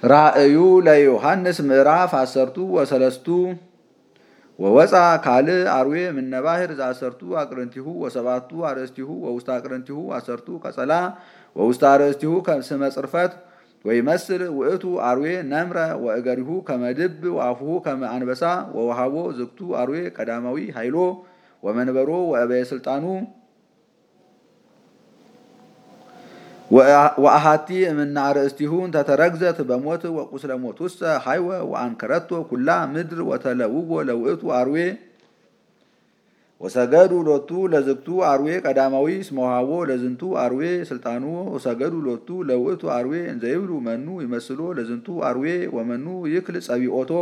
ራእዩ ለዮሐንስ ምዕራፍ 10 ወወፃ ካልእ አርዌ ምነባህር ዘአሰርቱ አቅርንቲሁ ወሰባቱ አርእስቲሁ ወውስተ አቅርንቲሁ 10 ቀጸላ ወውስተ አርእስቲሁ ስመ ጽርፈት ወይመስል ውእቱ አርዌ ነምረ ወእገሪሁ ከመድብ ወአፉሁ ከመ አንበሳ ወወሃቦ ዝግቱ አርዌ ቀዳማዊ ኃይሎ ወመንበሮ ወአበየ ስልጣኑ ወአሃቲ እምነ አርእስቲሁ ተተረግዘት በሞት ወቁስለ ሞት ውስተ ሃይወ ወአንከረቶ ኩላ ምድር ወተለውዎ ለውእቱ አርዌ ወሰገዱ ሎቱ ለዝግቱ አርዌ ቀዳማዊ እስመ ወሃቦ ለዝንቱ አርዌ ስልጣኑ ወሰገዱ ሎቱ ለውእቱ አርዌ እንዘይብሉ መኑ ይመስሎ ለዝንቱ አርዌ ወመኑ ይክል ጸቢኦቶ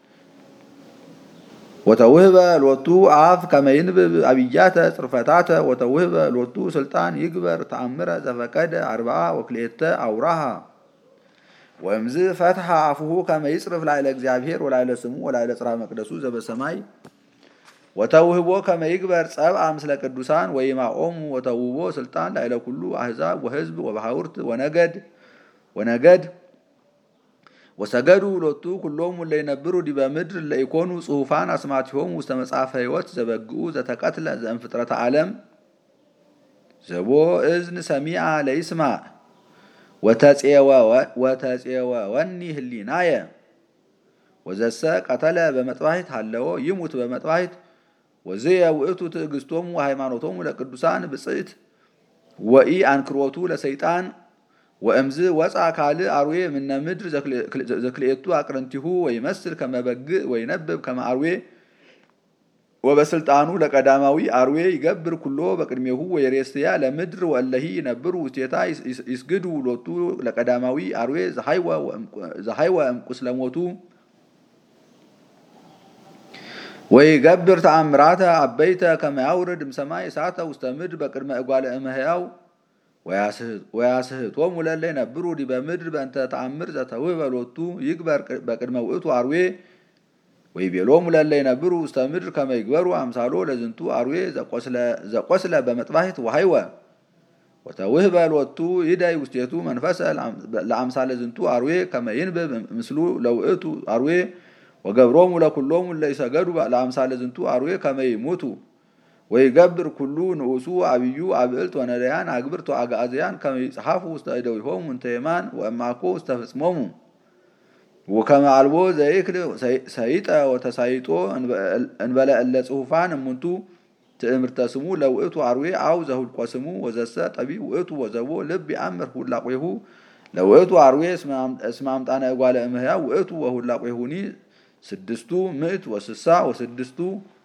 ወተውህበ ሎቱ አፍ ከመይንብብ አብያተ ጽርፈታተ ወተውህበ ሎቱ ስልጣን ይግበር ተአምረ ዘፈቀደ 42 አውራሃ ወእምዝ ፈትሐ አፉሁ ከመይጽርፍ ላዕለ እግዚአብሔር ወላዕለ ስሙ ወላዕለ ጽርሐ መቅደሱ ዘበሰማይ ወተውህቦ ከመይግበር ጸብአ ምስለ ቅዱሳን ወይማኦሙ ወተውህቦ ስልጣን ላዕለ ኩሉ አሕዛብ ወሕዝብ ወባሕውርት ወነገድ ወሰገዱ ሎቱ ኩሎሙ ለይነብሩ ዲበ ምድር ለኢኮኑ ጽሑፋን አስማቲሆሙ ውስተ መጽሐፈ ሕይወት ዘበግኡ ዘተቀትለ ዘእምፍጥረተ ዓለም ዘቦ እዝን ሰሚዐ ለይስማዕ ወተፄወወኒ ህሊናየ ወዘሰ ቀተለ በመጥባሕት ሃለዎ ይሙት በመጥባሕት ወዝየ ውእቱ ትዕግስቶሙ ሃይማኖቶሙ ለቅዱሳን ብጽዕት ወኢ አንክሮቱ ለሰይጣን ወእምዝ ወፃ ካልእ አርዌ ምነ ምድር ዘክልኤቱ አቅርንቲሁ ወይመስል ከመ በግዕ ወይነብብ ከመ አርዌ ወበስልጣኑ ለቀዳማዊ አርዌ ይገብር ኩሎ በቅድሜሁ ወይሬስያ ለምድር ወእለሂ ይነብሩ ውስቴታ ይስግዱ ሎቱ ለቀዳማዊ አርዌ ዘሃይወ እምቁስለ ሞቱ ወይገብር ተአምራተ አበይተ ከመ ያውርድ እምሰማይ እሳተ ውስተ ምድር በቅድመ እጓለ እመሕያው ወያስሕቶሙ ለእለ ይነብሩ ዲበ ምድር በእንተ ተአምር ዘተውህበ ሎቱ ይግበር በቅድመ ውእቱ አርዌ ወይቤሎሙ ለእለ ይነብሩ ውስተ ምድር ከመ ይግበሩ አምሳሎ ለዝንቱ አርዌ ዘቆስለ በመጥባሕት ወሃይወ ወተውህበ ሎቱ ይዳይ ውስቴቱ መንፈሰ ለአምሳለ ዝንቱ አርዌ ከመ ይንብብ ምስሉ ለውእቱ አርዌ ወገብሮሙ ለኩሎሙ ለይሰገዱ ለአምሳለ ዝንቱ አርዌ ከመ ይሙቱ ወይገብር ኩሉ ንዑሱ አብዩ አብዕልት ወነዳያን አግብርት ወአግዓዝያን ከመ ይጽሐፉ ውስተ እደዊሆሙ እንተ የማን ወእማኮ ውስተ ፍጽሞሙ ወከመ አልቦ ዘይክል ሰይጠ ወተሳይጦ እንበለ እለ ጽሑፋን እሙንቱ ትእምርተ ስሙ ለውእቱ አርዌ አው ዘሁልቆ ስሙ ወዘሰ ጠቢብ ውእቱ ወዘቦ ልብ ይአምር ሁላቆይሁ ለውእቱ አርዌ እስመ አምጣነ እጓለ እመሕያው ውእቱ ወሁላቆይሁኒ 660